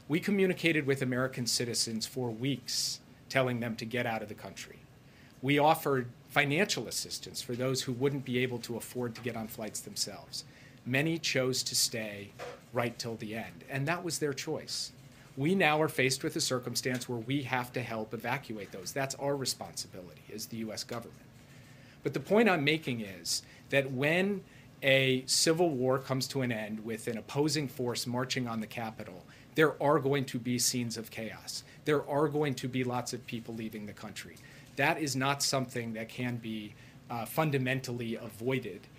We communicated with American citizens for weeks, telling them to get out of the country. We offered financial assistance for those who wouldn't be able to afford to get on flights themselves. Many chose to stay right till the end, and that was their choice. We now are faced with a circumstance where we have to help evacuate those. That's our responsibility as the U.S. government. But the point I'm making is that when a civil war comes to an end with an opposing force marching on the Capitol, there are going to be scenes of chaos. There are going to be lots of people leaving the country. That is not something that can be fundamentally avoided